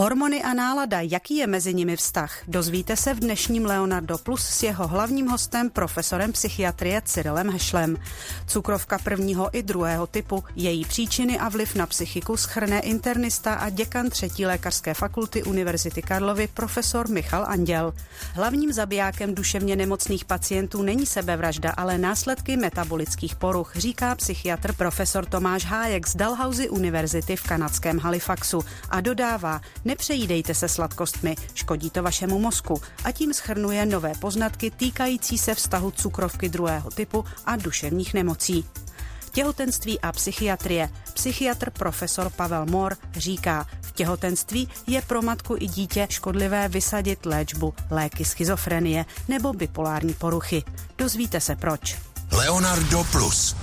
Hormony a nálada, jaký je mezi nimi vztah? Dozvíte se v dnešním Leonardo Plus s jeho hlavním hostem, profesorem psychiatrie Cyrilem Hešlem. Cukrovka prvního i druhého typu, její příčiny a vliv na psychiku shrne internista a děkan 3. lékařské fakulty Univerzity Karlovy profesor Michal Anděl. Hlavním zabijákem duševně nemocných pacientů není sebevražda, ale následky metabolických poruch, říká psychiatr profesor Tomáš Hájek z Dalhousie univerzity v kanadském Halifaxu a dodává: nepřejídejte se sladkostmi, škodí to vašemu mozku, a tím shrnuje nové poznatky týkající se vztahu cukrovky druhého typu a duševních nemocí. Těhotenství a psychiatrie. Psychiatr profesor Pavel Mor říká, v těhotenství je pro matku i dítě škodlivé vysadit léčbu léky schizofrenie nebo bipolární poruchy. Dozvíte se proč. Leonardo Plus.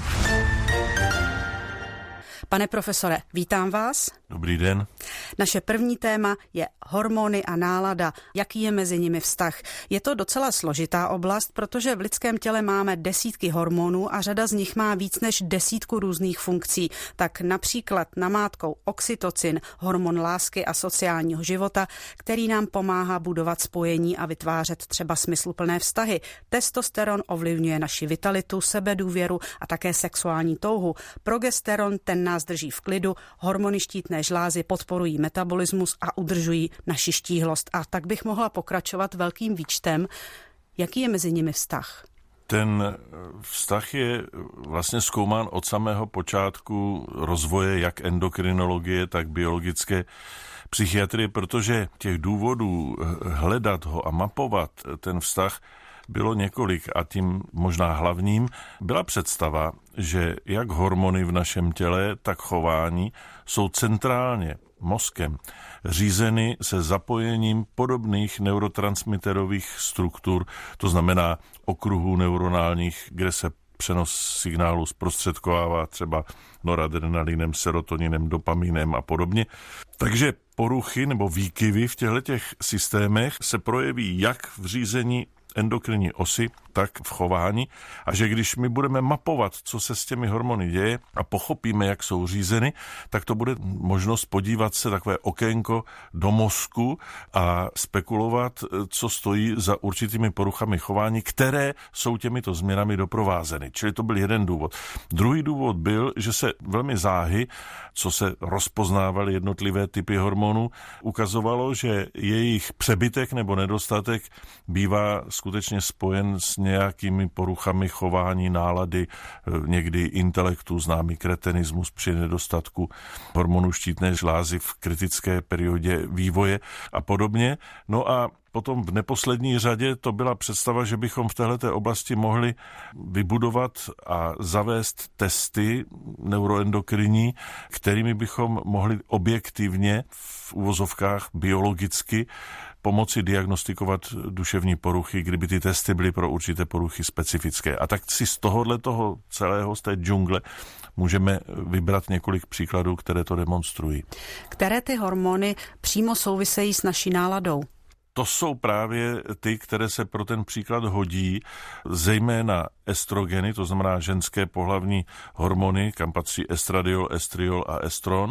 Pane profesore, vítám vás. Dobrý den. Naše první téma je hormony a nálada. Jaký je mezi nimi vztah? Je to docela složitá oblast, protože v lidském těle máme desítky hormonů a řada z nich má víc než 10 různých funkcí. Tak například namátkou oxytocin, hormon lásky a sociálního života, který nám pomáhá budovat spojení a vytvářet třeba smysluplné vztahy. Testosteron ovlivňuje naši vitalitu, sebedůvěru a také sexuální touhu. Progesteron, ten nás drží v klidu, hormony štítné žlázy podporují metabolismus a udržují naši štíhlost. A tak bych mohla pokračovat velkým výčtem. Jaký je mezi nimi vztah? Ten vztah je vlastně zkoumán od samého počátku rozvoje jak endokrinologie, tak biologické psychiatrie, protože těch důvodů hledat ho a mapovat ten vztah bylo několik a tím možná hlavním byla představa, že jak hormony v našem těle, tak chování jsou centrálně mozkem řízeny se zapojením podobných neurotransmiterových struktur, to znamená okruhů neuronálních, kde se přenos signálu zprostředkovává třeba noradrenalinem, serotoninem, dopaminem a podobně. Takže poruchy nebo výkyvy v těchto systémech se projeví jak v řízení endokrinní osy, tak v chování, a že když my budeme mapovat, co se s těmi hormony děje a pochopíme, jak jsou řízeny, tak to bude možnost podívat se takové okénko do mozku a spekulovat, co stojí za určitými poruchami chování, které jsou těmito změnami doprovázeny. Čili to byl jeden důvod. Druhý důvod byl, že se velmi záhy, co se rozpoznávaly jednotlivé typy hormonů, ukazovalo, že jejich přebytek nebo nedostatek bývá skutečně spojen s nějakými poruchami chování, nálady, někdy intelektu, známý kretenismus při nedostatku hormonů štítné žlázy v kritické periodě vývoje a podobně. No a potom v neposlední řadě to byla představa, že bychom v této oblasti mohli vybudovat a zavést testy neuroendokrinní, kterými bychom mohli objektivně v uvozovkách biologicky pomoci diagnostikovat duševní poruchy, kdyby ty testy byly pro určité poruchy specifické. A tak si z toho celého, z té džungle, můžeme vybrat několik příkladů, které to demonstrují. Které ty hormony přímo souvisejí s naší náladou? To jsou právě ty, které se pro ten příklad hodí, zejména estrogeny, to znamená ženské pohlavní hormony, kam patří estradiol, estriol a estron,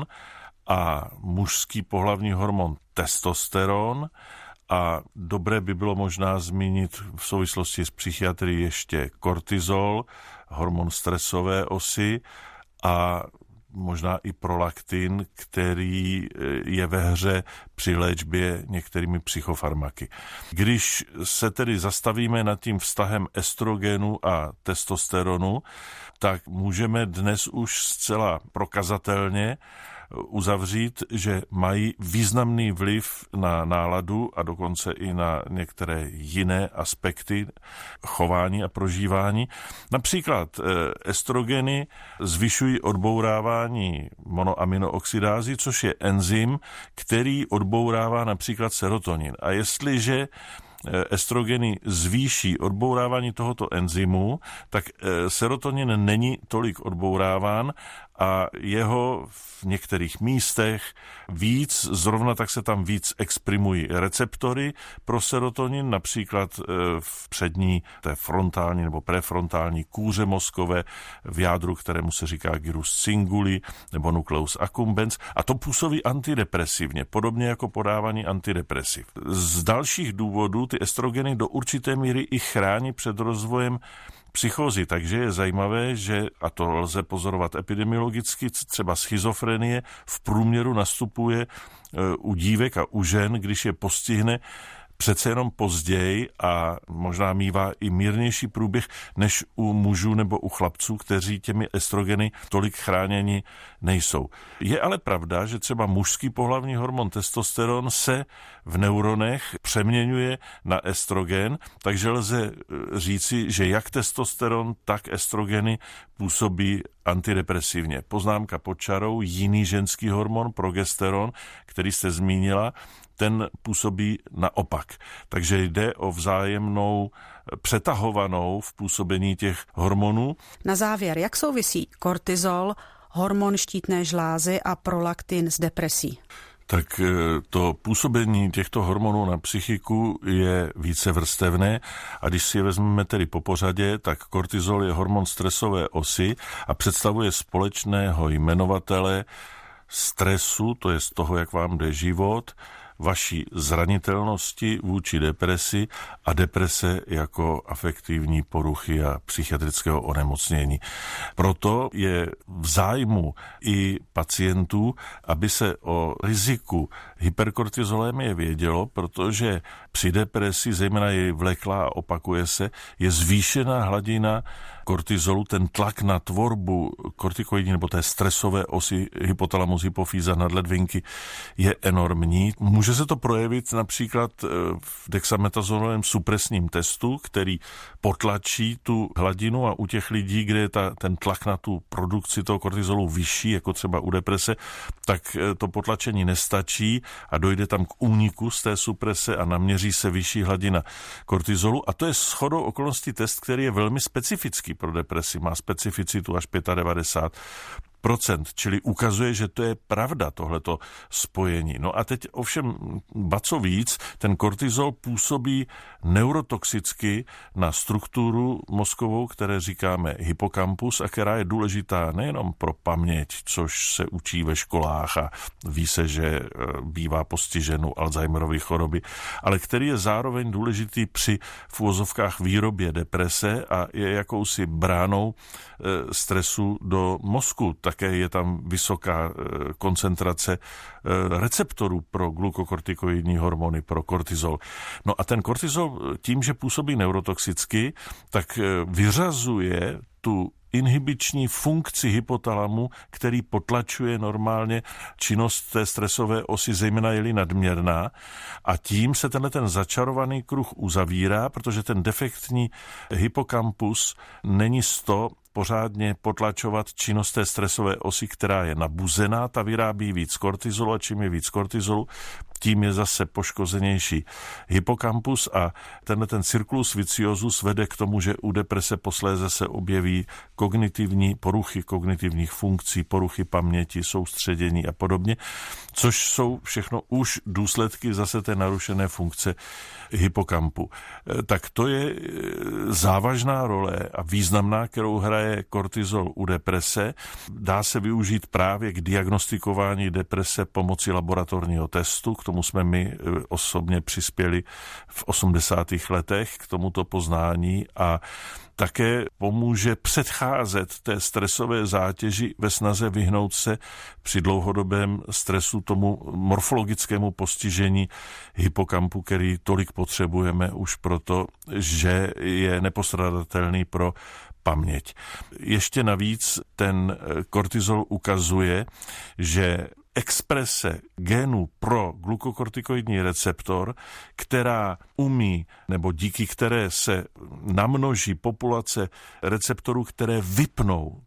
a mužský pohlavní hormon testosteron. A dobré by bylo možná zmínit v souvislosti s psychiatrií ještě kortizol, hormon stresové osy, a možná i prolaktin, který je ve hře při léčbě některými psychofarmaky. Když se tedy zastavíme nad tím vztahem estrogenu a testosteronu, tak můžeme dnes už zcela prokazatelně uzavřít, že mají významný vliv na náladu a dokonce i na některé jiné aspekty chování a prožívání. Například estrogeny zvyšují odbourávání monoaminooxidázy, což je enzym, který odbourává například serotonin. A jestliže estrogeny zvýší odbourávání tohoto enzymu, tak serotonin není tolik odbouráván a jeho v některých místech víc, zrovna tak se tam víc exprimují receptory pro serotonin, například v přední té frontální nebo prefrontální kůře mozkové v jádru, kterému se říká gyrus cinguli nebo nucleus accumbens, a to působí antidepresivně, podobně jako podávání antidepresiv. Z dalších důvodů ty estrogeny do určité míry i chrání před rozvojem psychózy, takže je zajímavé, že, a to lze pozorovat epidemiologicky, třeba schizofrenie v průměru nastupuje u dívek a u žen, když je postihne, přece jenom později a možná mívá i mírnější průběh než u mužů nebo u chlapců, kteří těmi estrogeny tolik chráněni nejsou. Je ale pravda, že třeba mužský pohlavní hormon testosteron se v neuronech přeměňuje na estrogen, takže lze říci, že jak testosteron, tak estrogeny působí antidepresivně. Poznámka pod čarou, jiný ženský hormon, progesteron, který jste zmínila, ten působí naopak. Takže jde o vzájemnou přetahovanou v působení těch hormonů. Na závěr, jak souvisí kortizol, hormon štítné žlázy a prolaktin s depresí? Tak to působení těchto hormonů na psychiku je vícevrstevné a když si je vezmeme tedy po pořadě, tak kortizol je hormon stresové osy a představuje společného jmenovatele stresu, to je z toho, jak vám jde život, vaší zranitelnosti vůči depresi a deprese jako afektivní poruchy a psychiatrického onemocnění. Proto je v zájmu i pacientů, aby se o riziku hyperkortizolémie vědělo, protože při depresi, zejména je vleklá a opakuje se, je zvýšená hladina kortizolu, ten tlak na tvorbu kortikoidní nebo té stresové osy hypotalamus, hypofýza, nadledvinky je enormní. Může se to projevit například v dexametazonovém supresním testu, který potlačí tu hladinu a u těch lidí, kde je ten tlak na tu produkci toho kortizolu vyšší, jako třeba u deprese, tak to potlačení nestačí a dojde tam k úniku z té suprese a naměří se vyšší hladina kortizolu. A to je shodou okolností test, který je velmi specifický pro depresi, má specificitu až 95%, čili ukazuje, že to je pravda, tohleto spojení. No a teď ovšem, ba co víc, ten kortizol působí neurotoxicky na strukturu mozkovou, které říkáme hypokampus a která je důležitá nejenom pro paměť, což se učí ve školách a ví se, že bývá postiženu Alzheimerovy choroby, ale který je zároveň důležitý při v uvozovkách výrobě deprese a je jakousi bránou stresu do mozku. Také je tam vysoká koncentrace receptorů pro glukokortikoidní hormony, pro kortizol. No a ten kortizol tím, že působí neurotoxicky, tak vyřazuje tu inhibiční funkci hypotalamu, který potlačuje normálně činnost té stresové osy, zejména je-li nadměrná, a tím se ten začarovaný kruh uzavírá, protože ten defektní hypokampus není pořádně potlačovat činnost té stresové osy, která je nabuzená, ta vyrábí víc kortizolu a čím je víc kortizolu, tím je zase poškozenější hypokampus a ten circulus viciosus vede k tomu, že u deprese posléze se objeví kognitivní poruchy kognitivních funkcí, poruchy paměti, soustředění a podobně, což jsou všechno už důsledky zase té narušené funkce hypokampu. Tak to je závažná role a významná, kterou hraje kortizol u deprese. Dá se využít právě k diagnostikování deprese pomocí laboratorního testu. K tomu jsme my osobně přispěli v 80. letech k tomuto poznání a také pomůže předcházet té stresové zátěži ve snaze vyhnout se při dlouhodobém stresu tomu morfologickému postižení hypokampu, který tolik potřebujeme už proto, že je nepostradatelný pro paměť. Ještě navíc ten kortizol ukazuje, že exprese genů pro glukokortikoidní receptor, která umí, nebo díky které se namnoží populace receptorů, které vypnou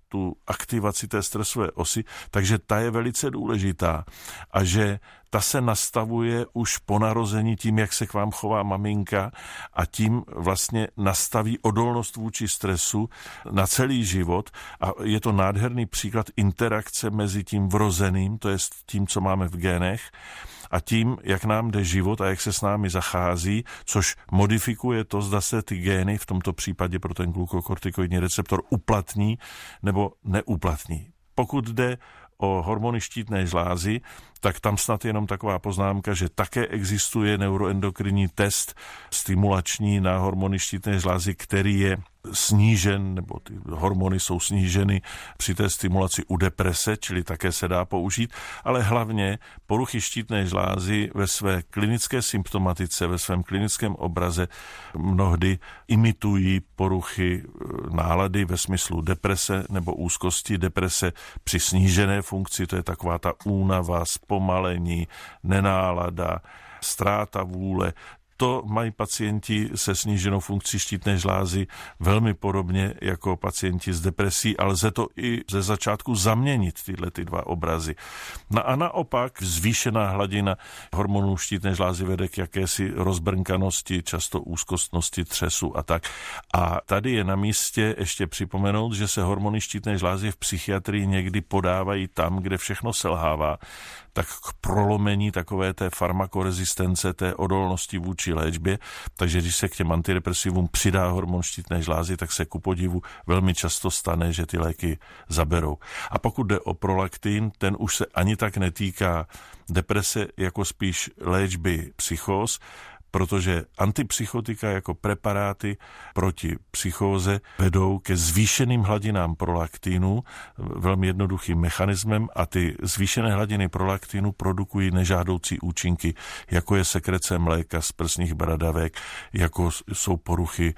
tu aktivaci té stresové osy, takže ta je velice důležitá a že ta se nastavuje už po narození tím, jak se k vám chová maminka a tím vlastně nastaví odolnost vůči stresu na celý život a je to nádherný příklad interakce mezi tím vrozeným, to je tím, co máme v génech, a tím, jak nám jde život a jak se s námi zachází, což modifikuje to, zda se ty gény, v tomto případě pro ten glukokortikoidní receptor, uplatní nebo neuplatní. Pokud jde o hormony štítné žlázy, tak tam snad jenom taková poznámka, že také existuje neuroendokrinní test stimulační na hormony štítné žlázy, který je snížen, nebo ty hormony jsou sníženy při té stimulaci u deprese, čili také se dá použít, ale hlavně poruchy štítné žlázy ve své klinické symptomatice, ve svém klinickém obraze mnohdy imitují poruchy nálady ve smyslu deprese nebo úzkosti. Deprese při snížené funkci, to je taková ta únava, zpomalení, nenálada, ztráta vůle. To mají pacienti se sníženou funkcí štítné žlázy velmi podobně jako pacienti s depresí, ale lze to i ze začátku zaměnit, tyhle ty dva obrazy. No a naopak zvýšená hladina hormonů štítné žlázy vede k jakési rozbrnkanosti, často úzkostnosti, třesu a tak. A tady je na místě ještě připomenout, že se hormony štítné žlázy v psychiatrii někdy podávají tam, kde všechno selhává, tak k prolomení takové té farmakorezistence, té odolnosti vůči léčbě. Takže když se k těm antidepresivům přidá hormon štítné žlázy, tak se ku podivu velmi často stane, že ty léky zaberou. A pokud jde o prolaktin, ten už se ani tak netýká deprese, jako spíš léčby psychóz, protože antipsychotika jako preparáty proti psychóze vedou ke zvýšeným hladinám prolaktinu velmi jednoduchým mechanismem a ty zvýšené hladiny prolaktinu produkují nežádoucí účinky, jako je sekrece mléka z prsních bradavek, jako jsou poruchy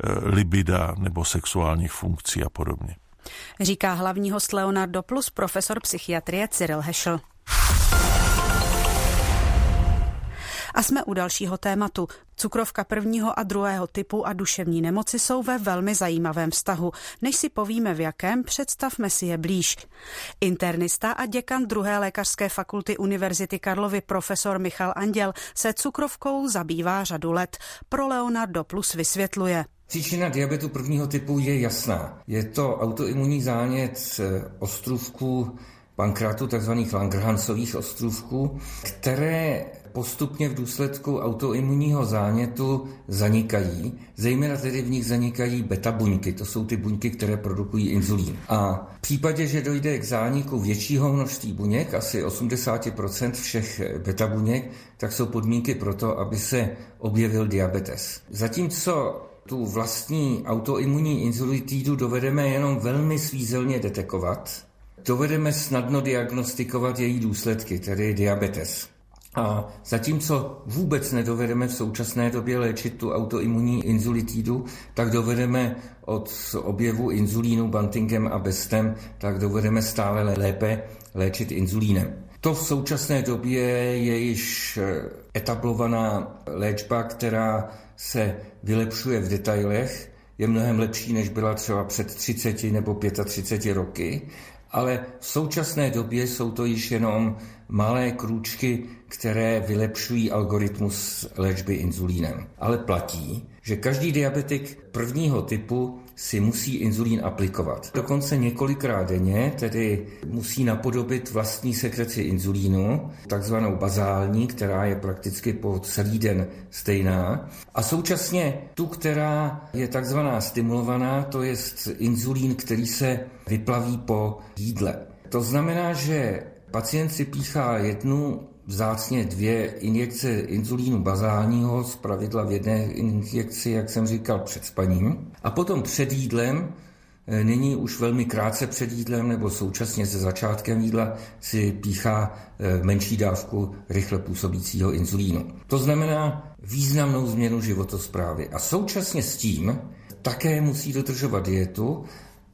libida nebo sexuálních funkcí a podobně. Říká hlavní host Leonardo Plus, profesor psychiatrie Cyril Heschl. A jsme u dalšího tématu. Cukrovka prvního a druhého typu a duševní nemoci jsou ve velmi zajímavém vztahu. Než si povíme v jakém, představme si je blíž. Internista a děkan druhé lékařské fakulty Univerzity Karlovy profesor Michal Anděl se cukrovkou zabývá řadu let. Pro Leonardo Plus vysvětluje. Příčina diabetu prvního typu je jasná. Je to autoimunní zánět ostrůvků pankreatu, takzvaných Langerhansových ostrůvků, které postupně v důsledku autoimunního zánětu zanikají. Zejména tedy v nich zanikají beta buňky, to jsou ty buňky, které produkují inzulín. A v případě, že dojde k zániku většího množství buněk, asi 80% všech beta buněk, tak jsou podmínky pro to, aby se objevil diabetes. Zatímco tu vlastní autoimunní inzulitidu dovedeme jenom velmi svízelně detekovat, dovedeme snadno diagnostikovat její důsledky, tedy diabetes. A zatímco vůbec nedovedeme v současné době léčit tu autoimunní inzulitidu, tak dovedeme od objevu inzulínu Bantingem a Bestem, tak dovedeme stále lépe léčit inzulínem. To v současné době je již etablovaná léčba, která se vylepšuje v detailech, je mnohem lepší, než byla třeba před 30 nebo 35 roky, ale v současné době jsou to již jenom malé krůčky, které vylepšují algoritmus léčby inzulínem. Ale platí, že každý diabetik prvního typu si musí inzulín aplikovat. Dokonce několikrát denně, tedy musí napodobit vlastní sekreci inzulínu, takzvanou bazální, která je prakticky po celý den stejná. A současně tu, která je takzvaná stimulovaná, to je inzulín, který se vyplaví po jídle. To znamená, že pacient si píchá jednu, vzácně 2 injekce inzulínu bazálního, zpravidla v jedné injekci, jak jsem říkal, před spaním. A potom před jídlem, nyní už velmi krátce před jídlem nebo současně se začátkem jídla, si píchá menší dávku rychle působícího inzulínu. To znamená významnou změnu životosprávy. A současně s tím také musí dodržovat dietu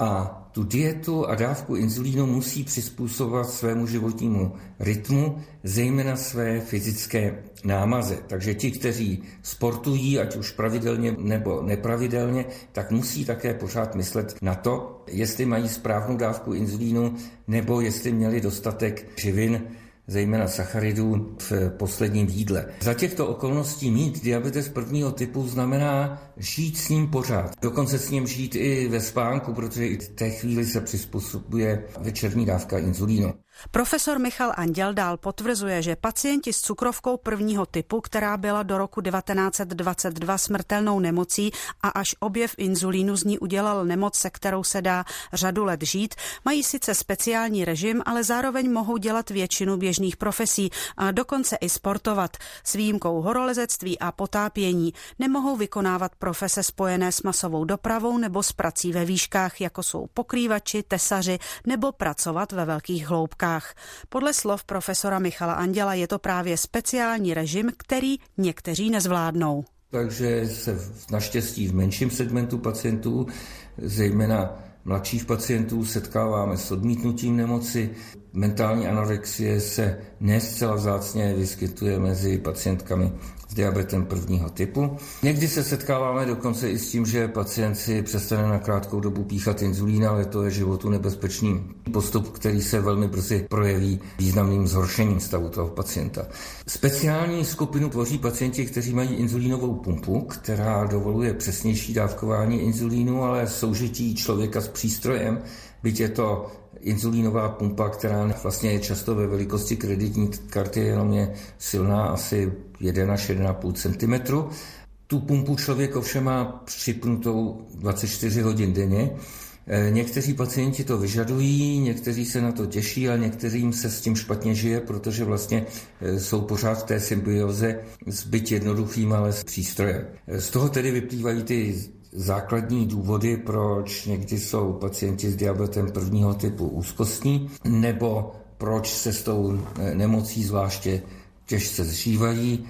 a tu dietu a dávku inzulínu musí přizpůsobovat svému životnímu rytmu, zejména své fyzické námaze. Takže ti, kteří sportují, ať už pravidelně nebo nepravidelně, tak musí také pořád myslet na to, jestli mají správnou dávku inzulínu nebo jestli měli dostatek živin, zejména sacharidů v posledním jídle. Za těchto okolností mít diabetes prvního typu znamená žít s ním pořád. Dokonce s ním žít i ve spánku, protože i v té chvíli se přizpůsobuje večerní dávka inzulínu. Profesor Michal Anděl dál potvrzuje, že pacienti s cukrovkou prvního typu, která byla do roku 1922 smrtelnou nemocí a až objev inzulínu z ní udělal nemoc, se kterou se dá řadu let žít, mají sice speciální režim, ale zároveň mohou dělat většinu běžných profesí a dokonce i sportovat. S výjimkou horolezectví a potápění nemohou vykonávat profese spojené s masovou dopravou nebo s prací ve výškách, jako jsou pokrývači, tesaři nebo pracovat ve velkých hloubkách. Podle slov profesora Michala Anděla je to právě speciální režim, který někteří nezvládnou. Takže se naštěstí v menším segmentu pacientů, zejména mladších pacientů, setkáváme s odmítnutím nemoci. Mentální anorexie se ne zcela vzácně vyskytuje mezi pacientkami s diabetem prvního typu. Někdy se setkáváme dokonce i s tím, že pacient si přestane na krátkou dobu píchat inzulín, ale to je životu nebezpečný postup, který se velmi brzy projeví významným zhoršením stavu toho pacienta. Speciální skupinu tvoří pacienti, kteří mají inzulínovou pumpu, která dovoluje přesnější dávkování inzulínu, ale soužití člověka s přístrojem, byť je to inzulínová pumpa, která vlastně je často ve velikosti kreditní karty, jenom je silná asi 1 až 1,5 cm. Tu pumpu člověk ovšem má připnutou 24 hodin denně. Někteří pacienti to vyžadují, někteří se na to těší, ale některým se s tím špatně žije, protože vlastně jsou pořád v té symbioze s byť jednoduchým, ale s přístrojem. Z toho tedy vyplývají ty základní důvody, proč někdy jsou pacienti s diabetem prvního typu úzkostní, nebo proč se s tou nemocí zvláště těžce zžívají.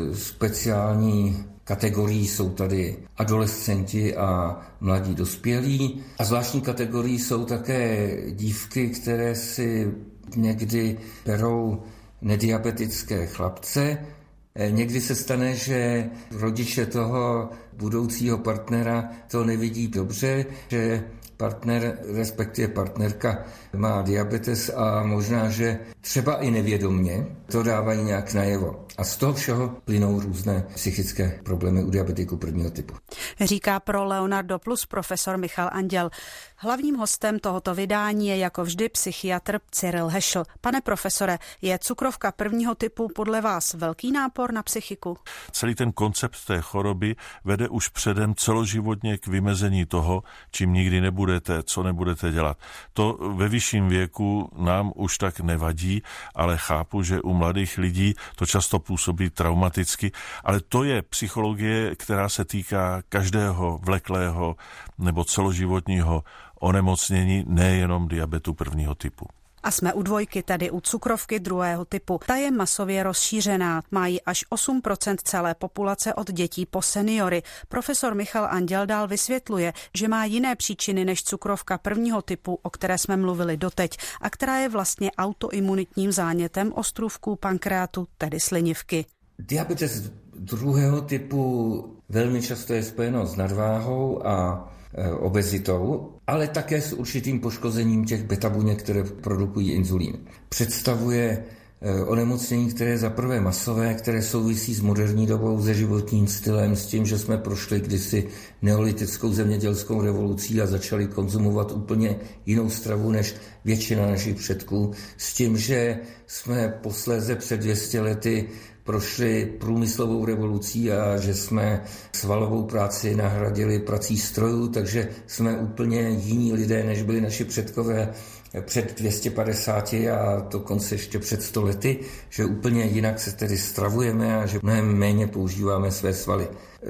Speciální kategorií jsou tady adolescenti a mladí dospělí. A zvláštní kategorií jsou také dívky, které si někdy berou nediabetické chlapce. Někdy se stane, že rodiče toho budoucího partnera to nevidí dobře, že partner, respektive partnerka má diabetes a možná, že třeba i nevědomně to dávají nějak najevo. A z toho všeho plynou různé psychické problémy u diabetiků prvního typu. Říká pro Leonardo Plus profesor Michal Anděl. Hlavním hostem tohoto vydání je jako vždy psychiatr Cyril Heschl. Pane profesore, je cukrovka prvního typu podle vás velký nápor na psychiku? Celý ten koncept té choroby vede už předem celoživotně k vymezení toho, čím nikdy nebudete, co nebudete dělat. To ve vyšším věku nám už tak nevadí, ale chápu, že u mladých lidí to často působí traumaticky, ale to je psychologie, která se týká každého vleklého nebo celoživotního onemocnění, nejenom diabetu prvního typu. A jsme u dvojky, tedy u cukrovky druhého typu. Ta je masově rozšířená, mají až 8% celé populace od dětí po seniory. Profesor Michal Anděl dál vysvětluje, že má jiné příčiny než cukrovka prvního typu, o které jsme mluvili doteď, a která je vlastně autoimunitním zánětem ostrůvků pankreatu, tedy slinivky. Diabetes druhého typu velmi často je spojeno s nadváhou a obezitou, ale také s určitým poškozením těch beta-buněk, které produkují inzulín. Představuje onemocnění, které je zaprvé masové, které souvisí s moderní dobou, se životním stylem, s tím, že jsme prošli kdysi neolitickou zemědělskou revolucí a začali konzumovat úplně jinou stravu než většina našich předků, s tím, že jsme posléze před 200 lety prošli průmyslovou revolucí a že jsme svalovou práci nahradili prací strojů, takže jsme úplně jiní lidé, než byli naši předkové před 250 a dokonce ještě před 100 lety, že úplně jinak se tedy stravujeme a že mnohem méně používáme své svaly.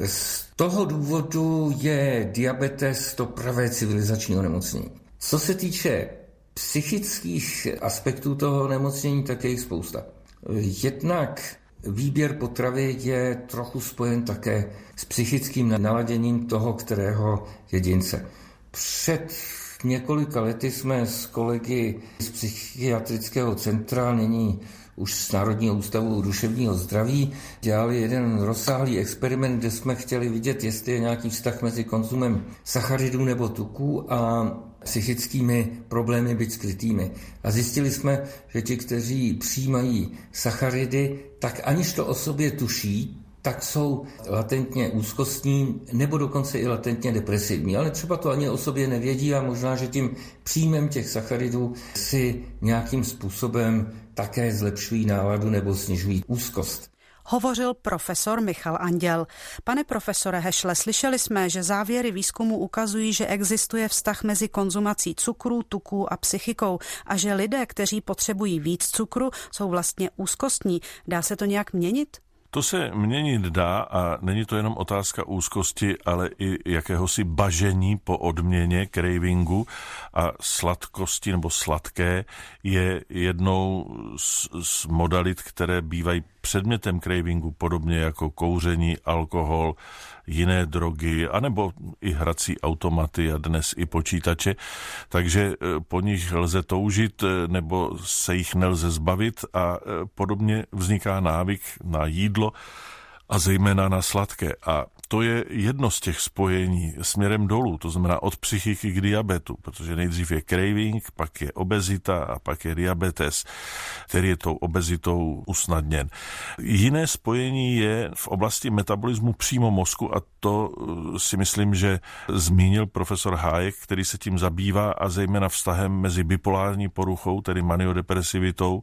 Z toho důvodu je diabetes to pravé civilizační onemocnění. Co se týče psychických aspektů toho onemocnění, tak je jich spousta. Jednak výběr potravy je trochu spojen také s psychickým naladěním toho, kterého jedince. Před několika lety jsme s kolegy z psychiatrického centra, nyní už z Národního ústavu duševního zdraví, dělali jeden rozsáhlý experiment, kde jsme chtěli vidět, jestli je nějaký vztah mezi konzumem sacharidů nebo tuků a psychickými problémy, byť skrytými. A zjistili jsme, že ti, kteří přijímají sacharidy, tak aniž to o sobě tuší, tak jsou latentně úzkostní nebo dokonce i latentně depresivní. Ale třeba to ani o sobě nevědí a možná, že tím příjmem těch sacharidů si nějakým způsobem také zlepšují náladu nebo snižují úzkost. Hovořil profesor Michal Anděl. Pane profesore Hešle, slyšeli jsme, že závěry výzkumu ukazují, že existuje vztah mezi konzumací cukru, tuků a psychikou a že lidé, kteří potřebují víc cukru, jsou vlastně úzkostní. Dá se to nějak měnit? To se měnit dá a není to jenom otázka úzkosti, ale i jakéhosi bažení po odměně, cravingu, a sladkosti nebo sladké je jednou z modalit, které bývají předmětem cravingu, podobně jako kouření, alkohol, jiné drogy, anebo i hrací automaty a dnes i počítače. Takže po nich lze toužit, nebo se jich nelze zbavit a podobně vzniká návyk na jídlo a zejména na sladké. A to je jedno z těch spojení směrem dolů, to znamená od psychiky k diabetu, protože nejdřív je craving, pak je obezita a pak je diabetes, který je tou obezitou usnadněn. Jiné spojení je v oblasti metabolismu přímo mozku a to si myslím, že zmínil profesor Hájek, který se tím zabývá a zejména vztahem mezi bipolární poruchou, tedy maniodepresivitou,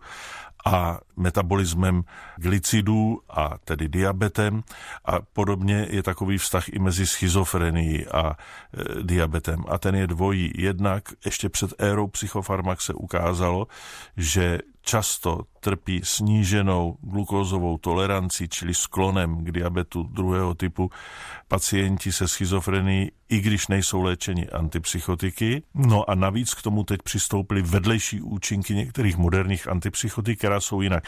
a metabolismem glycidů a tedy diabetem a podobně je takový vztah i mezi schizofrenií a diabetem a ten je dvojí. Jednak ještě před érou psychofarmak se ukázalo, že často trpí sníženou glukózovou tolerancí, čili sklonem k diabetu druhého typu pacienti se schizofrenií, i když nejsou léčeni antipsychotiky. No a navíc k tomu teď přistoupily vedlejší účinky některých moderních antipsychotik, která jsou jinak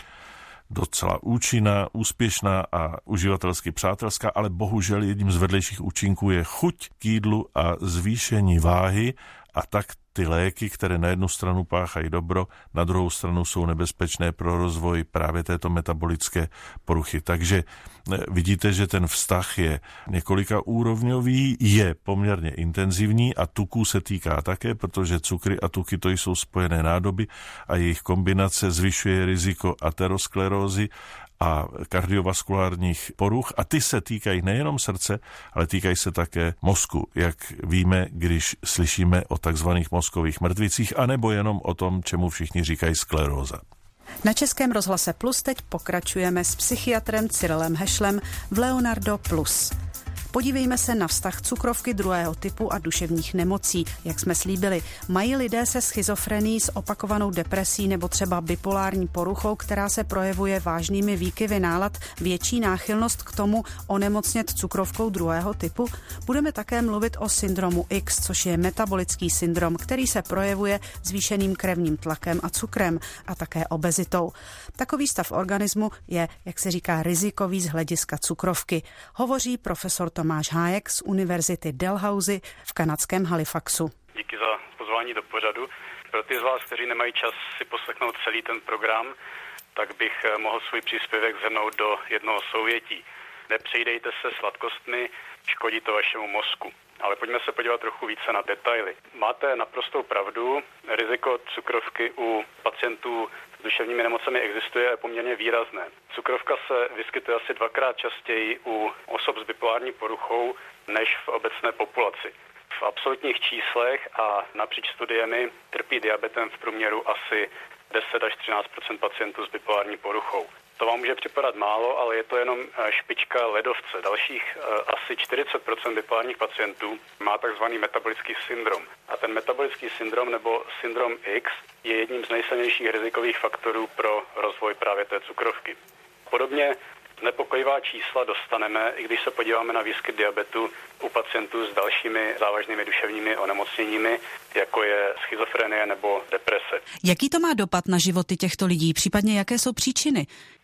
docela účinná, úspěšná a uživatelsky přátelská, ale bohužel jedním z vedlejších účinků je chuť k jídlu a zvýšení váhy a tak ty léky, které na jednu stranu páchají dobro, na druhou stranu jsou nebezpečné pro rozvoj právě této metabolické poruchy. Takže vidíte, že ten vztah je několika úrovňový, je poměrně intenzivní a tuků se týká také, protože cukry a tuky to jsou spojené nádoby a jejich kombinace zvyšuje riziko aterosklerózy a kardiovaskulárních poruch a ty se týkají nejenom srdce, ale týkají se také mozku, jak víme, když slyšíme o takzvaných mozkových mrtvicích, anebo jenom o tom, čemu všichni říkají skleróza. Na Českém rozhlase Plus teď pokračujeme s psychiatrem Cyrilem Hešlem v Leonardo Plus. Podívejme se na vztah cukrovky druhého typu a duševních nemocí. Jak jsme slíbili, mají lidé se schizofrenií s opakovanou depresí nebo třeba bipolární poruchou, která se projevuje vážnými výkyvy nálad, větší náchylnost k tomu onemocnět cukrovkou druhého typu? Budeme také mluvit o syndromu X, což je metabolický syndrom, který se projevuje zvýšeným krevním tlakem a cukrem a také obezitou. Takový stav organismu je, jak se říká, rizikový z hlediska cukrovky. Hovoří profesor Tomáš Hájek z Univerzity Dalhousie v kanadském Halifaxu. Díky za pozvání do pořadu. Pro ty z vás, kteří nemají čas si poslechnout celý ten program, tak bych mohl svůj příspěvek shrnout do jednoho souvětí. Nepřejdejte se sladkostmi, škodí to vašemu mozku. Ale pojďme se podívat trochu více na detaily. Máte naprostou pravdu, riziko cukrovky u pacientů s duševními nemocemi existuje a je poměrně výrazné. Cukrovka se vyskytuje asi 2krát častěji u osob s bipolární poruchou než v obecné populaci. V absolutních číslech a napříč studiemi trpí diabetem v průměru asi 10 až 13% pacientů s bipolární poruchou. To vám může připadat málo, ale je to jenom špička ledovce. Dalších asi 40% bipolárních pacientů má takzvaný metabolický syndrom. A ten metabolický syndrom nebo syndrom X je jedním z nejsilnějších rizikových faktorů pro rozvoj právě té cukrovky. Podobně znepokojivá čísla dostaneme, i když se podíváme na výskyt diabetu u pacientů s dalšími závažnými duševními onemocněními, jako je schizofrenie nebo deprese. Jaký to má dopad na životy těchto lidí, případně jaké jsou příčiny?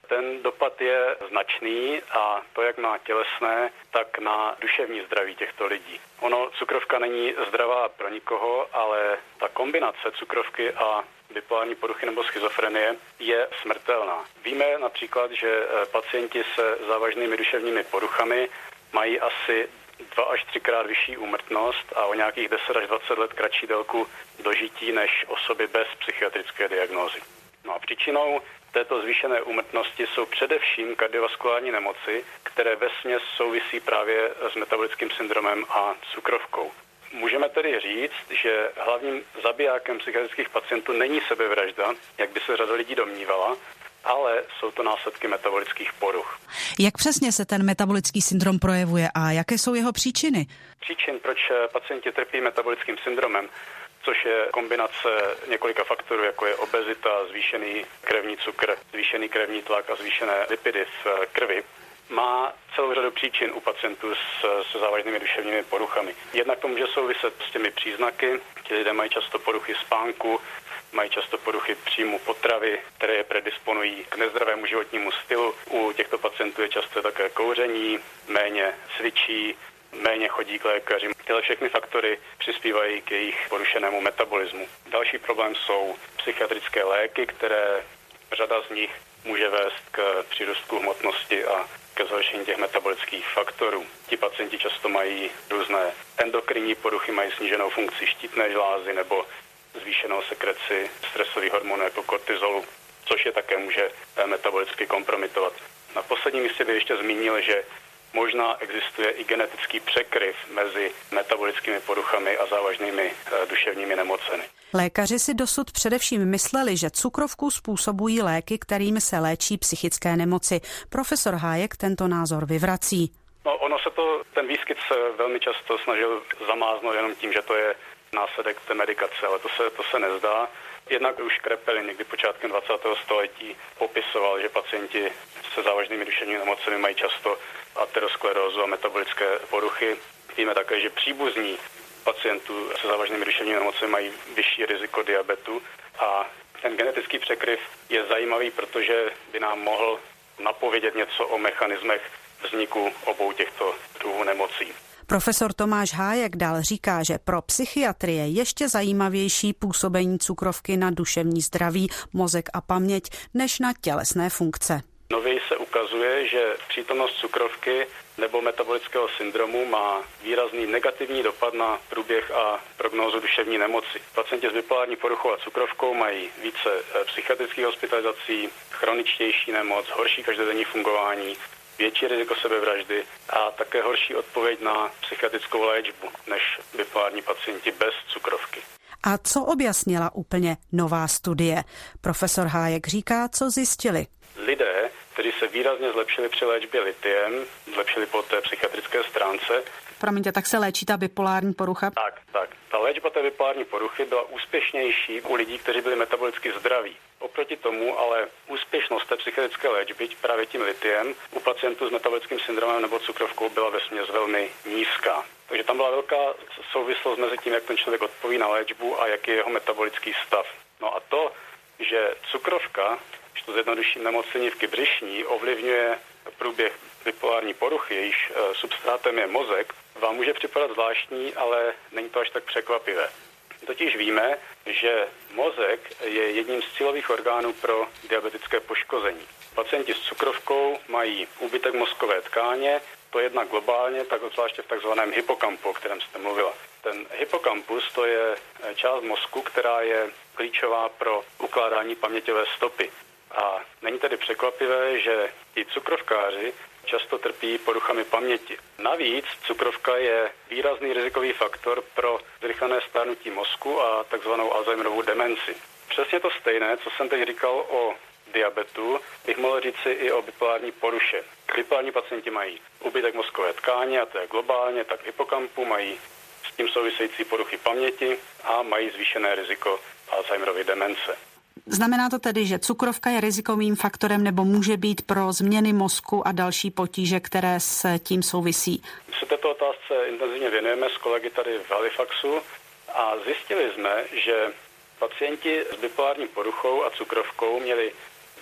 Ten dopad je značný a to jak na tělesné, tak na duševní zdraví těchto lidí. Ono, cukrovka není zdravá pro nikoho, ale ta kombinace cukrovky a bipolární poruchy nebo schizofrenie je smrtelná. Víme například, že pacienti se závažnými duševními poruchami mají asi 2 až 3krát vyšší úmrtnost a o nějakých 10 až 20 let kratší délku dožití než osoby bez psychiatrické diagnózy. No a příčinou této zvýšené úmrtnosti jsou především kardiovaskulární nemoci, které vesměs souvisí právě s metabolickým syndromem a cukrovkou. Můžeme tedy říct, že hlavním zabijákem psychiatrických pacientů není sebevražda, jak by se řada lidí domnívala, ale jsou to následky metabolických poruch. Jak přesně se ten metabolický syndrom projevuje a jaké jsou jeho příčiny? Příčin, proč pacienti trpí metabolickým syndromem, což je kombinace několika faktorů, jako je obezita, zvýšený krevní cukr, zvýšený krevní tlak a zvýšené lipidy v krvi, má celou řadu příčin u pacientů se závažnými duševními poruchami. Jednak to může souviset s těmi příznaky, ti lidé mají často poruchy spánku, mají často poruchy příjmu potravy, které je predisponují k nezdravému životnímu stylu. U těchto pacientů je často také kouření, méně cvičí, méně chodí k lékaři. Tyhle všechny faktory přispívají k jejich porušenému metabolismu. Další problém jsou psychiatrické léky, které řada z nich může vést k přírůstku hmotnosti a ke zhoršení těch metabolických faktorů. Ti pacienti často mají různé endokrinní poruchy, mají sníženou funkci štítné žlázy nebo zvýšenou sekreci stresových hormonů jako kortizolu, což je také může metabolicky kompromitovat. Na posledním místě bych ještě zmínil, že možná existuje i genetický překryv mezi metabolickými poruchami a závažnými duševními nemocemi. Lékaři si dosud především mysleli, že cukrovku způsobují léky, kterými se léčí psychické nemoci. Profesor Hájek tento názor vyvrací. No, ten výskyt se velmi často snažil zamáznout jenom tím, že to je následek té medikace, ale to se nezdá. Jednak už Krepelin někdy počátkem 20. století popisoval, že pacienti se závažnými duševními nemocemi mají často aterosklerózu a metabolické poruchy. Víme také, že příbuzní pacientů se závažnými duševními nemocemi mají vyšší riziko diabetu a ten genetický překryv je zajímavý, protože by nám mohl napovědět něco o mechanismech vzniku obou těchto druhů nemocí. Profesor Tomáš Hájek dál říká, že pro psychiatry je ještě zajímavější působení cukrovky na duševní zdraví, mozek a paměť, než na tělesné funkce. Nověji se ukazuje, že přítomnost cukrovky nebo metabolického syndromu má výrazný negativní dopad na průběh a prognózu duševní nemoci. Pacienti s bipolární poruchou a cukrovkou mají více psychiatrických hospitalizací, chroničtější nemoc, horší každodenní fungování, větší riziko sebevraždy a také horší odpověď na psychiatrickou léčbu než bipolární pacienti bez cukrovky. A co objasnila úplně nová studie? Profesor Hájek říká, co zjistili. Lidé, kteří se výrazně zlepšili při léčbě litiem, zlepšili po té psychiatrické stránce. Promiňte, tak se léčí ta bipolární porucha? Tak. Ta léčba té bipolární poruchy byla úspěšnější u lidí, kteří byli metabolicky zdraví. Oproti tomu ale úspěšnost té psychiatrické léčby právě tím litiem u pacientů s metabolickým syndromem nebo cukrovkou byla vesměs velmi nízká. Takže tam byla velká souvislost mezi tím, jak ten člověk odpoví na léčbu a jaký je jeho metabolický stav. No a to, že cukrovka, když to zjednoduším, nemocenívky břišní, ovlivňuje průběh bipolární poruchy, jejíž substrátem je mozek, vám může připadat zvláštní, ale není to až tak překvapivé. Totiž víme, že mozek je jedním z cílových orgánů pro diabetické poškození. Pacienti s cukrovkou mají úbytek mozkové tkáně, to jednak globálně, tak zvláště v takzvaném hypokampu, o kterém jste mluvila. Ten hypokampus to je část mozku, která je klíčová pro ukládání paměťové stopy. A není tedy překvapivé, že ti cukrovkáři často trpí poruchami paměti. Navíc cukrovka je výrazný rizikový faktor pro zrychlené stárnutí mozku a takzvanou Alzheimerovu demenci. Přesně to stejné, co jsem teď říkal o diabetu, bych mohl říci i o bipolární poruše. Bipolární pacienti mají úbytek mozkové tkáně, a to je globálně, tak v hypokampu, mají s tím související poruchy paměti a mají zvýšené riziko Alzheimerovy demence. Znamená to tedy, že cukrovka je rizikovým faktorem nebo může být pro změny mozku a další potíže, které s tím souvisí? My se této otázce intenzivně věnujeme s kolegy tady v Halifaxu a zjistili jsme, že pacienti s bipolární poruchou a cukrovkou měli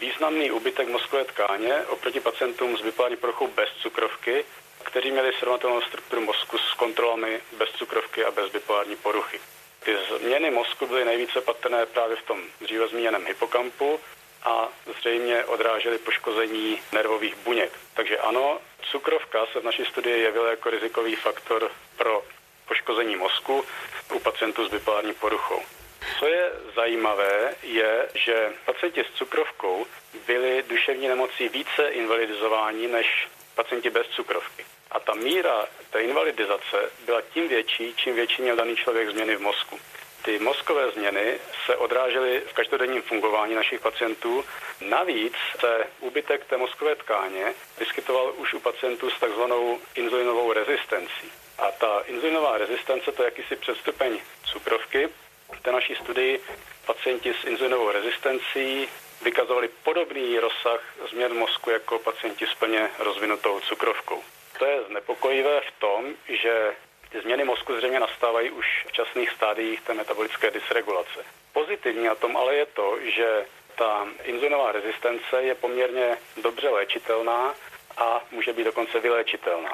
významný úbytek mozkové tkáně oproti pacientům s bipolární poruchou bez cukrovky, kteří měli srovnatelnou strukturu mozku s kontrolami bez cukrovky a bez bipolární poruchy. Ty změny mozku byly nejvíce patrné právě v tom dříve zmíněném hypokampu a zřejmě odrážely poškození nervových buněk. Takže ano, cukrovka se v naší studii jevila jako rizikový faktor pro poškození mozku u pacientů s bipolární poruchou. Co je zajímavé, je, že pacienti s cukrovkou byli duševní nemocí více invalidizováni než pacienti bez cukrovky. A ta míra té invalidizace byla tím větší, čím větší měl daný člověk změny v mozku. Ty mozkové změny se odrážely v každodenním fungování našich pacientů. Navíc se úbytek té mozkové tkáně vyskytoval už u pacientů s takzvanou inzulinovou rezistencí. A ta inzulinová rezistence, to je jakýsi předstupeň cukrovky. V té naší studii pacienti s inzulinovou rezistencí vykazovali podobný rozsah změn mozku jako pacienti s plně rozvinutou cukrovkou. To je znepokojivé v tom, že ty změny mozku zřejmě nastávají už v včasných stádiích té metabolické dysregulace. Pozitivní na tom ale je to, že ta inzulinová rezistence je poměrně dobře léčitelná a může být dokonce vyléčitelná.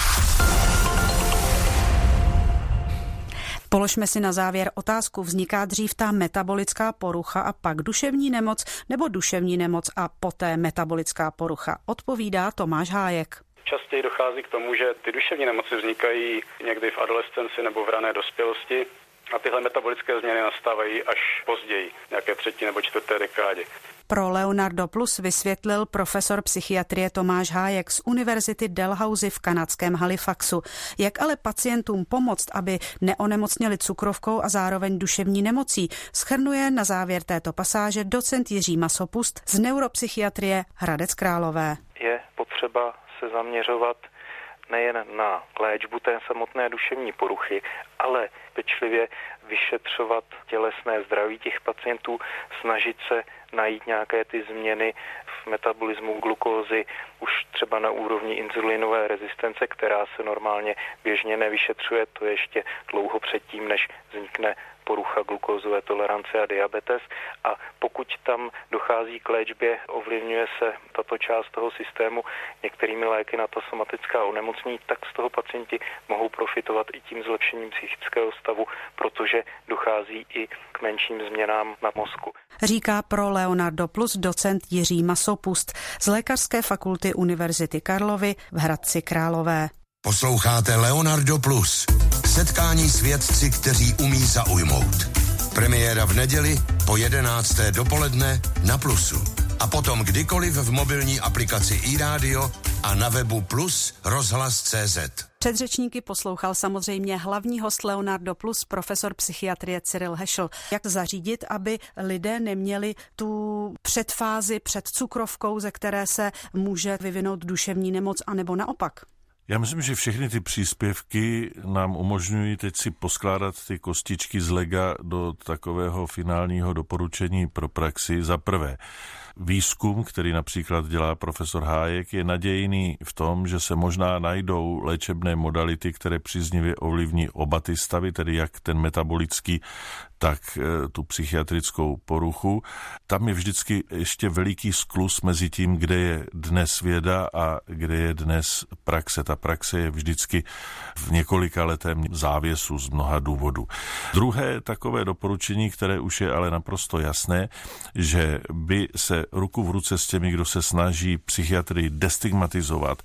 Položme si na závěr otázku, vzniká dřív ta metabolická porucha a pak duševní nemoc, nebo duševní nemoc a poté metabolická porucha? Odpovídá Tomáš Hájek. Častěji dochází k tomu, že ty duševní nemoci vznikají někdy v adolescenci nebo v rané dospělosti a tyhle metabolické změny nastávají až později, nějaké 3. nebo 4. dekádě. Pro Leonardo Plus vysvětlil profesor psychiatrie Tomáš Hájek z Univerzity Dalhousie v kanadském Halifaxu. Jak ale pacientům pomoct, aby neonemocněli cukrovkou a zároveň duševní nemocí, shrnuje na závěr této pasáže docent Jiří Masopust z neuropsychiatrie Hradec Králové. Je potřeba se zaměřovat nejen na léčbu té samotné duševní poruchy, ale pečlivě vyšetřovat tělesné zdraví těch pacientů, snažit se najít nějaké ty změny v metabolismu glukózy, už třeba na úrovni inzulinové rezistence, která se normálně běžně nevyšetřuje, to je ještě dlouho předtím, než vznikne porucha glukózové tolerance a diabetes. A pokud tam dochází k léčbě, ovlivňuje se tato část toho systému některými léky na ta somatická onemocnění, tak z toho pacienti mohou profitovat i tím zlepšením psychického stavu, protože dochází i k menším změnám na mozku. Říká pro Leonardo Plus docent Jiří Masopust z Lékařské fakulty Univerzity Karlovy v Hradci Králové. Posloucháte Leonardo Plus. Setkání s vědci, kteří umí zaujmout. Premiéra v neděli po 11. dopoledne na Plusu. A potom kdykoliv v mobilní aplikaci iRádio a na webu Plus rozhlas.cz. Předřečníky poslouchal samozřejmě hlavní host Leonardo Plus, profesor psychiatrie Cyril Hešl. Jak zařídit, aby lidé neměli tu předfázi před cukrovkou, ze které se může vyvinout duševní nemoc, anebo naopak? Já myslím, že všechny ty příspěvky nám umožňují teď si poskládat ty kostičky z lega do takového finálního doporučení pro praxi. Za prvé, výzkum, který například dělá profesor Hájek, je nadějný v tom, že se možná najdou léčebné modality, které příznivě ovlivní oba ty stavy, tedy jak ten metabolický, tak tu psychiatrickou poruchu. Tam je vždycky ještě veliký skluz mezi tím, kde je dnes věda a kde je dnes praxe. Ta praxe je vždycky v několikaletém závěsu z mnoha důvodů. Druhé takové doporučení, které už je ale naprosto jasné, že by se ruku v ruce s těmi, kdo se snaží psychiatrii destigmatizovat,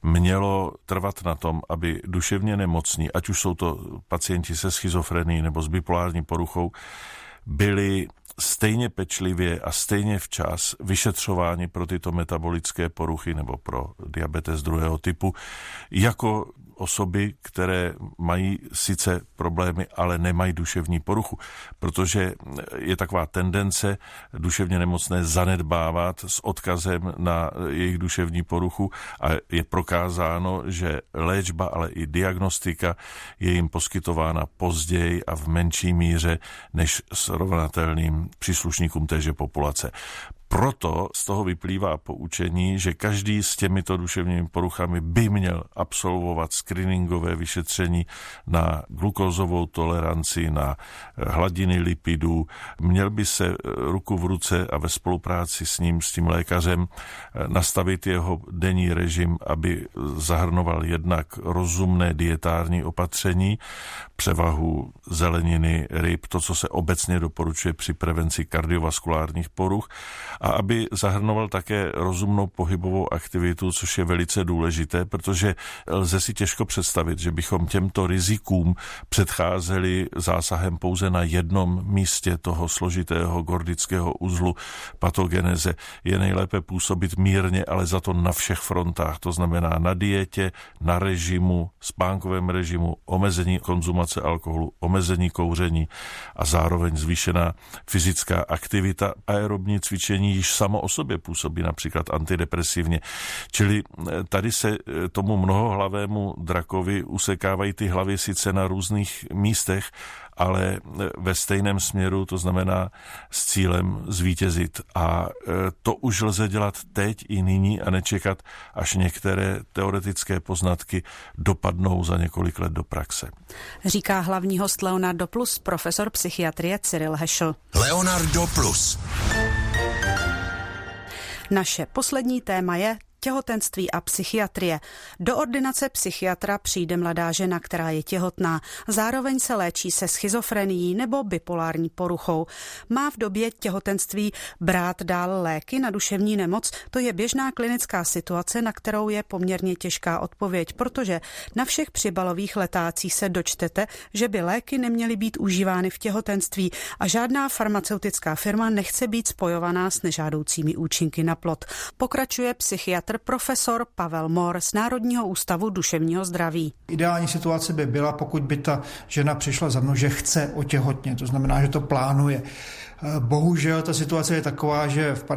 mělo trvat na tom, aby duševně nemocní, ať už jsou to pacienti se schizofrenií nebo s bipolární poruchou, byli stejně pečlivě a stejně včas vyšetřováni pro tyto metabolické poruchy nebo pro diabetes druhého typu, jako osoby, které mají sice problémy, ale nemají duševní poruchu, protože je taková tendence duševně nemocné zanedbávat s odkazem na jejich duševní poruchu a je prokázáno, že léčba, ale i diagnostika je jim poskytována později a v menší míře než srovnatelným příslušníkům téže populace. Proto z toho vyplývá poučení, že každý s těmito duševními poruchami by měl absolvovat screeningové vyšetření na glukózovou toleranci, na hladiny lipidů. Měl by se ruku v ruce a ve spolupráci s tím lékařem, nastavit jeho denní režim, aby zahrnoval jednak rozumné dietární opatření, převahu zeleniny, ryb, to, co se obecně doporučuje při prevenci kardiovaskulárních poruch, a aby zahrnoval také rozumnou pohybovou aktivitu, což je velice důležité, protože lze si těžko představit, že bychom těmto rizikům předcházeli zásahem pouze na jednom místě toho složitého gordického uzlu patogeneze. Je nejlépe působit mírně, ale za to na všech frontách, to znamená na dietě, na režimu, spánkovém režimu, omezení konzumace alkoholu, omezení kouření a zároveň zvýšená fyzická aktivita. Aerobní cvičení již samo o sobě působí například antidepresivně. Čili tady se tomu mnohohlavému drakovi usekávají ty hlavy sice na různých místech, ale ve stejném směru, to znamená s cílem zvítězit. A to už lze dělat teď i nyní a nečekat, až některé teoretické poznatky dopadnou za několik let do praxe. Říká hlavní host Leonardo Plus, profesor psychiatrie Cyril Heschl. Leonardo Plus. Naše poslední téma je těhotenství a psychiatrie. Do ordinace psychiatra přijde mladá žena, která je těhotná. Zároveň se léčí se schizofrenií nebo bipolární poruchou. Má v době těhotenství brát dál léky na duševní nemoc? To je běžná klinická situace, na kterou je poměrně těžká odpověď, protože na všech přibalových letácích se dočtete, že by léky neměly být užívány v těhotenství a žádná farmaceutická firma nechce být spojovaná s nežádoucími účinky na plod. Pokračuje psychiatr profesor Pavel Mor z Národního ústavu duševního zdraví. Ideální situace by byla, pokud by ta žena přišla za mnou, že chce otěhotnět, to znamená, že to plánuje. Bohužel ta situace je taková, že v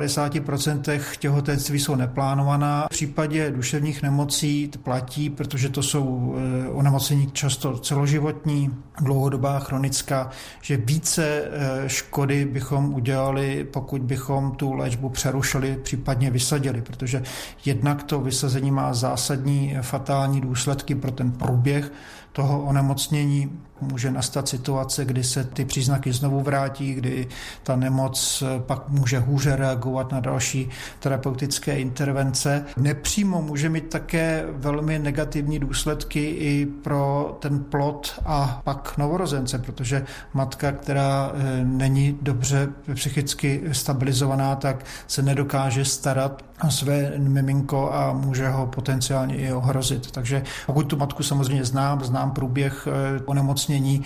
50% těhotenství jsou neplánovaná. V případě duševních nemocí to platí, protože to jsou onemocnění často celoživotní, dlouhodobá, chronická, že více škody bychom udělali, pokud bychom tu léčbu přerušili, případně vysadili, protože jednak to vysazení má zásadní fatální důsledky pro ten průběh toho onemocnění. Může nastat situace, kdy se ty příznaky znovu vrátí, kdy ta nemoc pak může hůře reagovat na další terapeutické intervence. Nepřímo může mít také velmi negativní důsledky i pro ten plod a pak novorozence, protože matka, která není dobře psychicky stabilizovaná, tak se nedokáže starat o své miminko a může ho potenciálně i ohrozit. Takže pokud tu matku samozřejmě znám průběh onemocnění,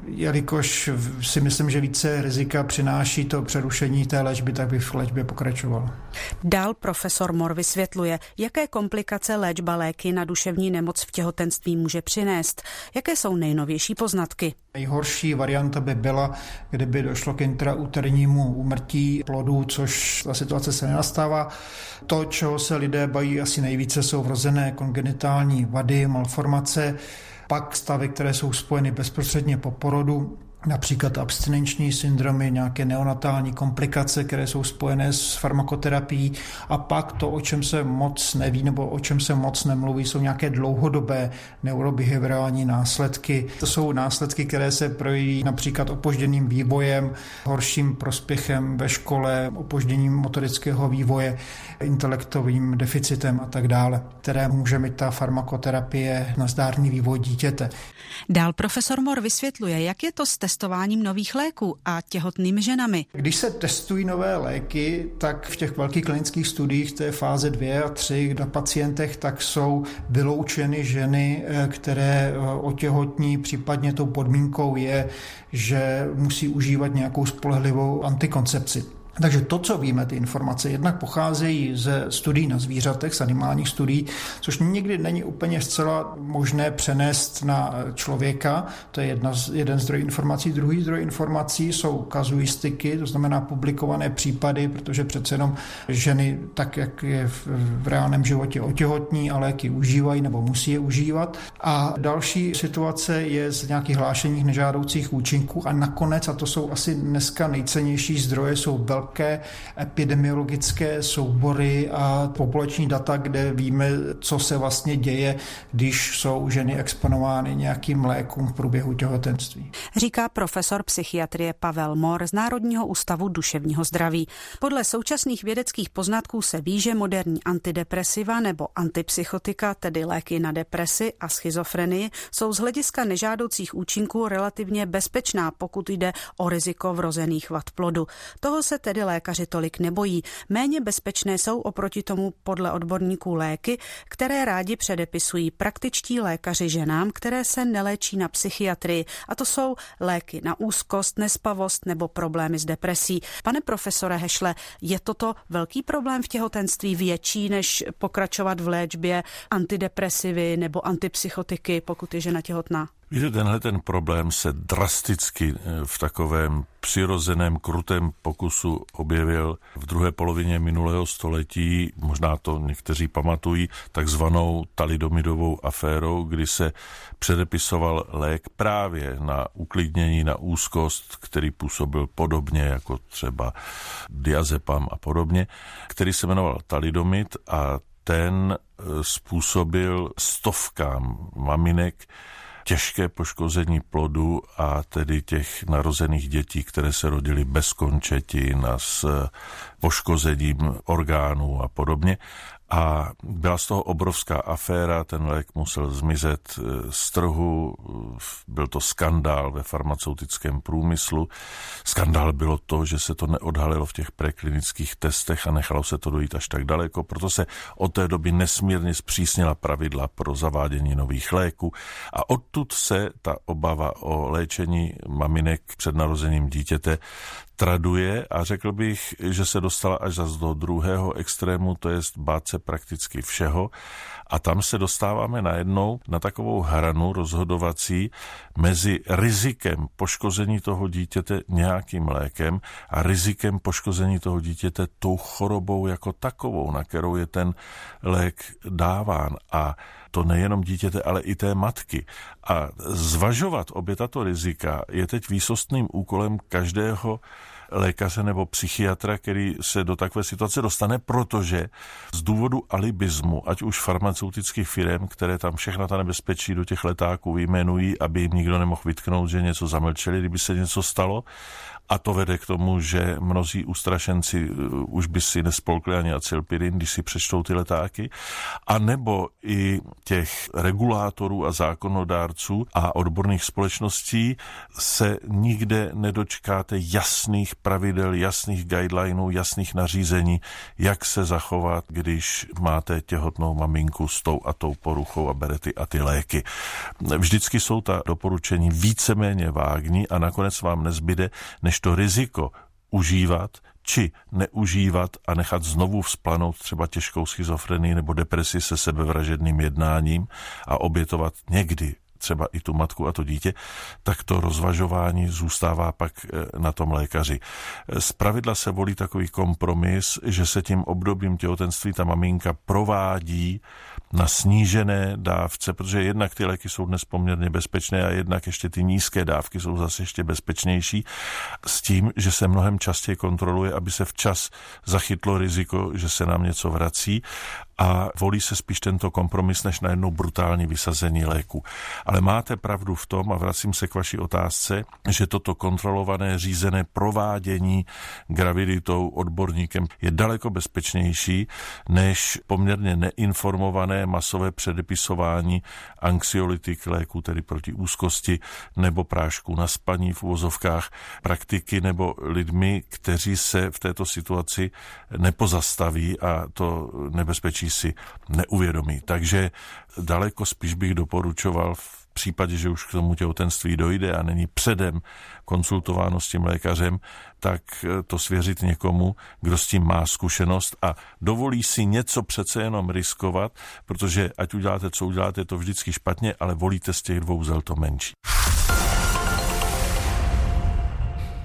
jelikož si myslím, že více rizika přináší to přerušení té léčby, tak bych v léčbě pokračoval. Dál profesor Mor vysvětluje, jaké komplikace léčba léky na duševní nemoc v těhotenství může přinést. Jaké jsou nejnovější poznatky? Nejhorší varianta by byla, kdyby došlo k intrauternímu úmrtí plodů, což ta situace se nenastává. To, čeho se lidé bají asi nejvíce, jsou vrozené kongenitální vady, malformace, pak stavy, které jsou spojeny bezprostředně po porodu, například abstinenční syndromy, nějaké neonatální komplikace, které jsou spojené s farmakoterapií, a pak to, o čem se moc neví nebo o čem se moc nemluví, jsou nějaké dlouhodobé neurobehaviorální následky. To jsou následky, které se projeví například opožděným vývojem, horším prospěchem ve škole, opožděním motorického vývoje, intelektovým deficitem a tak dále, které může mít ta farmakoterapie na zdárný vývoj dítěte. Dál profesor Mor vysvětluje, jak je to s testováním nových léků a těhotnými ženami. Když se testují nové léky, tak v těch velkých klinických studiích, to je fáze 2 a 3 na pacientech, tak jsou vyloučeny ženy, které otěhotní, případně tou podmínkou je, že musí užívat nějakou spolehlivou antikoncepci. Takže to, co víme, ty informace jednak pocházejí ze studií na zvířatech, z animálních studií, což někdy není úplně zcela možné přenést na člověka. To je jeden zdroj informací. Druhý zdroj informací jsou kazuistiky, to znamená publikované případy, protože přece jenom ženy, tak jak je v reálném životě otěhotní a léky užívají nebo musí je užívat. A další situace je z nějakých hlášených nežádoucích účinků a nakonec, a to jsou asi dneska nejcennější zdroje, jsou velké velké epidemiologické soubory a populační data, kde víme, co se vlastně děje, když jsou ženy exponovány nějakým lékům v průběhu těhotenství. Říká profesor psychiatrie Pavel Mor z Národního ústavu duševního zdraví. Podle současných vědeckých poznatků se ví, že moderní antidepresiva nebo antipsychotika, tedy léky na depresi a schizofrenii, jsou z hlediska nežádoucích účinků relativně bezpečná, pokud jde o riziko vrozených vad plodu. Toho se tedy lékaři tolik nebojí. Méně bezpečné jsou oproti tomu podle odborníků léky, které rádi předepisují praktičtí lékaři ženám, které se neléčí na psychiatrii, a to jsou léky na úzkost, nespavost nebo problémy s depresí. Pane profesore Hešle, je toto velký problém v těhotenství, větší než pokračovat v léčbě antidepresivy nebo antipsychotiky, pokud je žena těhotná? Víte, ten problém se drasticky v takovém přirozeném, krutém pokusu objevil v druhé polovině minulého století, možná to někteří pamatují, takzvanou talidomidovou aférou, kdy se předepisoval lék právě na uklidnění, na úzkost, který působil podobně jako třeba diazepam a podobně, který se jmenoval talidomid a ten způsobil stovkám maminek těžké poškození plodu a tedy těch narozených dětí, které se rodily bez končetin a s poškozením orgánů a podobně. A byla z toho obrovská aféra, ten lék musel zmizet z trhu, byl to skandál ve farmaceutickém průmyslu. Skandál bylo to, že se to neodhalilo v těch preklinických testech a nechalo se to dojít až tak daleko, proto se od té doby nesmírně zpřísnila pravidla pro zavádění nových léků a odtud se ta obava o léčení maminek před narozením dítěte traduje a řekl bych, že se dostala až zas do druhého extrému, to jest bát se prakticky všeho a tam se dostáváme najednou na takovou hranu rozhodovací mezi rizikem poškození toho dítěte nějakým lékem a rizikem poškození toho dítěte tou chorobou jako takovou, na kterou je ten lék dáván a to nejenom dítěte, ale i té matky. A zvažovat obě tato rizika je teď výsostným úkolem každého lékaře nebo psychiatra, který se do takové situace dostane, protože z důvodu alibismu, ať už farmaceutických firem, které tam všechna ta nebezpečí do těch letáků vyjmenují, aby jim nikdo nemohl vytknout, že něco zamlčeli, kdyby se něco stalo, a to vede k tomu, že mnozí ustrašenci už by si nespolkli ani acylpirin, když si přečtou ty letáky, a nebo i těch regulátorů a zákonodárců a odborných společností se nikde nedočkáte jasných pravidel, jasných guidelinů, jasných nařízení, jak se zachovat, když máte těhotnou maminku s tou a tou poruchou a berete a ty léky. Vždycky jsou ta doporučení víceméně vágní a nakonec vám nezbyde, než to riziko užívat či neužívat a nechat znovu vzplanout třeba těžkou schizofrenii nebo depresi se sebevražedným jednáním a obětovat někdy třeba i tu matku a to dítě, tak to rozvažování zůstává pak na tom lékaři. Zpravidla se volí takový kompromis, že se tím obdobím těhotenství ta maminka provádí na snížené dávce, protože jednak ty léky jsou dnes poměrně bezpečné a jednak ještě ty nízké dávky jsou zase ještě bezpečnější, s tím, že se mnohem častěji kontroluje, aby se včas zachytlo riziko, že se nám něco vrací, a volí se spíš tento kompromis než na jednou brutální vysazení léku. Ale máte pravdu v tom, a vracím se k vaší otázce, že toto kontrolované, řízené provádění graviditou odborníkem je daleko bezpečnější než poměrně neinformované masové předepisování anxiolytik léku, tedy proti úzkosti, nebo prášku na spaní v uvozovkách, praktiky nebo lidmi, kteří se v této situaci nepozastaví a to nebezpečí si neuvědomí. Takže daleko spíš bych doporučoval v případě, že už k tomu těhotenství dojde a není předem konsultováno s tím lékařem, tak to svěřit někomu, kdo s tím má zkušenost a dovolí si něco přece jenom riskovat, protože ať uděláte, co uděláte, je to vždycky špatně, ale volíte z těch dvou zel to menší.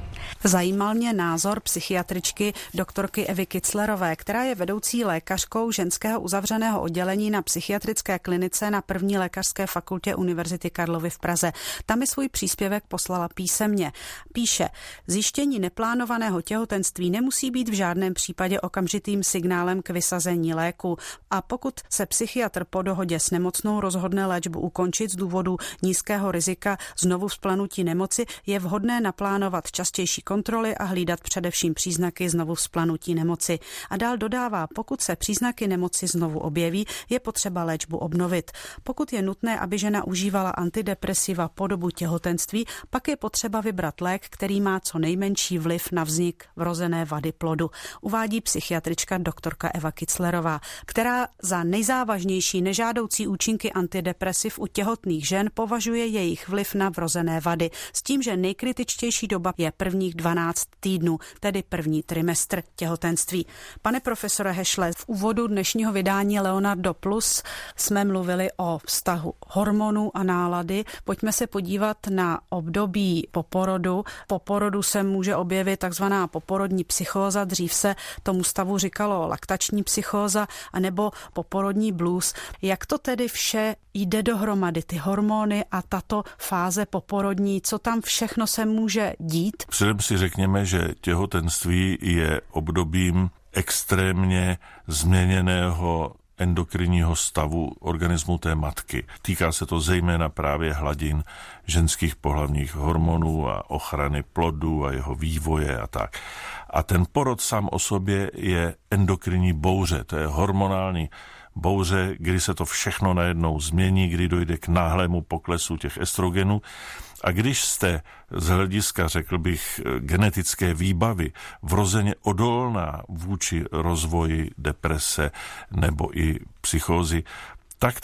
Zajímal mě názor psychiatričky doktorky Evy Kitzlerové, která je vedoucí lékařkou ženského uzavřeného oddělení na psychiatrické klinice na 1. lékařské fakultě Univerzity Karlovy v Praze. Tam mi svůj příspěvek poslala písemně. Píše, zjištění neplánovaného těhotenství nemusí být v žádném případě okamžitým signálem k vysazení léku a pokud se psychiatr po dohodě s nemocnou rozhodne léčbu ukončit z důvodu nízkého rizika znovu vzplanutí nemoci, je vhodné naplánovat častější kontroly a hlídat především příznaky znovu vzplanutí nemoci. A dál dodává, pokud se příznaky nemoci znovu objeví, je potřeba léčbu obnovit. Pokud je nutné, aby žena užívala antidepresiva po dobu těhotenství, pak je potřeba vybrat lék, který má co nejmenší vliv na vznik vrozené vady plodu. Uvádí psychiatrička doktorka Eva Kitzlerová, která za nejzávažnější nežádoucí účinky antidepresiv u těhotných žen považuje jejich vliv na vrozené vady, s tím, že nejkritičtější doba je prvních 12 týdnů, tedy první trimestr těhotenství. Pane profesore Hešle, v úvodu dnešního vydání Leonardo Plus jsme mluvili o vztahu hormonů a nálady. Pojďme se podívat na období po porodu. Po porodu se může objevit takzvaná poporodní psychóza, dřív se tomu stavu říkalo laktační psychóza, anebo poporodní blues. Jak to tedy vše jde dohromady, ty hormony a tato fáze poporodní, co tam všechno se může dít? Předem si řekněme, že těhotenství je obdobím extrémně změněného endokrinního stavu organismu té matky. Týká se to zejména právě hladin ženských pohlavních hormonů a ochrany plodu a jeho vývoje a tak. A ten porod sám o sobě je endokrinní bouře, to je hormonální bouře, kdy se to všechno najednou změní, kdy dojde k náhlému poklesu těch estrogenů. A když jste z hlediska, řekl bych, genetické výbavy vrozeně odolná vůči rozvoji deprese nebo i psychózy, tak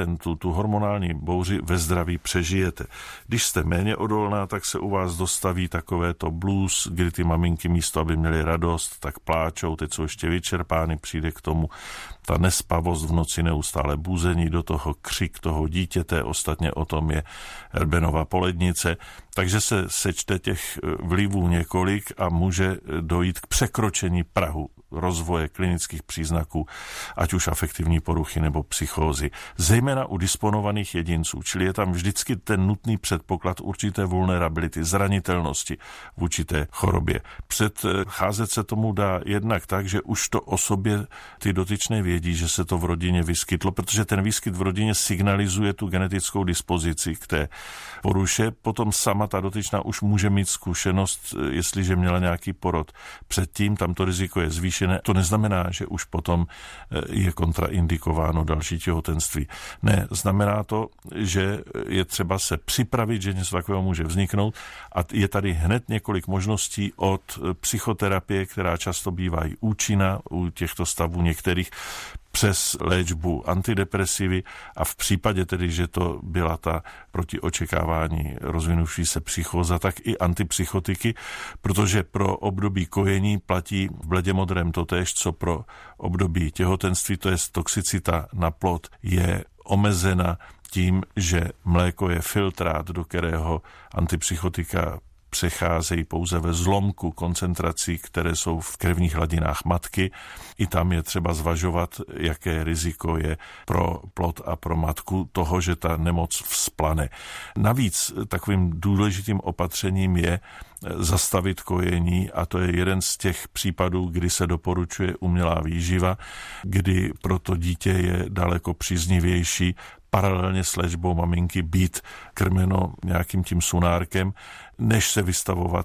tu hormonální bouři ve zdraví přežijete. Když jste méně odolná, tak se u vás dostaví takovéto blues, kdy ty maminky místo, aby měly radost, tak pláčou, teď jsou ještě vyčerpány, přijde k tomu ta nespavost v noci, neustále buzení, do toho křik toho dítěte, ostatně o tom je Herbenova polednice, takže se sečte těch vlivů několik a může dojít k překročení prahu rozvoje klinických příznaků, ať už afektivní poruchy nebo psychózy, zejména u disponovaných jedinců, čili je tam vždycky ten nutný předpoklad určité vulnerability, zranitelnosti v určité chorobě. Předcházet se tomu dá jednak tak, že už to o sobě ty dotyčné vědí, že se to v rodině vyskytlo, protože ten výskyt v rodině signalizuje tu genetickou dispozici k té poruše, potom sama ta dotyčná už může mít zkušenost, jestliže měla nějaký porod předtím, tam to riziko je zvýšené. To neznamená, že už potom je kontraindikováno další těhotenství. Ne, znamená to, že je třeba se připravit, že něco takového může vzniknout a je tady hned několik možností od psychoterapie, která často bývá i účinná u těchto stavů některých, přes léčbu antidepresivy a v případě tedy, že to byla ta proti očekávání rozvinující se psychóza, tak i antipsychotiky, protože pro období kojení platí v bledě modrém totéž, co pro období těhotenství, to je toxicita na plod je omezena tím, že mléko je filtrát, do kterého antipsychotika přecházejí pouze ve zlomku koncentrací, které jsou v krevních hladinách matky. I tam je třeba zvažovat, jaké riziko je pro plod a pro matku toho, že ta nemoc vzplane. Navíc takovým důležitým opatřením je zastavit kojení a to je jeden z těch případů, kdy se doporučuje umělá výživa, kdy pro to dítě je daleko příznivější paralelně s léčbou maminky být krmeno nějakým tím sunárkem, než se vystavovat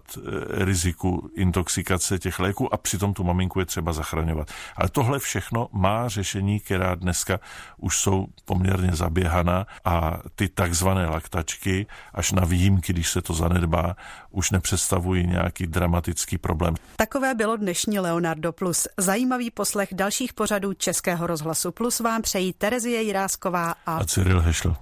riziku intoxikace těch léků a přitom tu maminku je třeba zachraňovat. Ale tohle všechno má řešení, která dneska už jsou poměrně zaběhaná a ty takzvané laktačky, až na výjimky, když se to zanedbá, už nepředstavují nějaký dramatický problém. Takové bylo dnešní Leonardo Plus. Zajímavý poslech dalších pořadů Českého rozhlasu Plus vám přejí Terezie Jirásková a Cyril Hešl.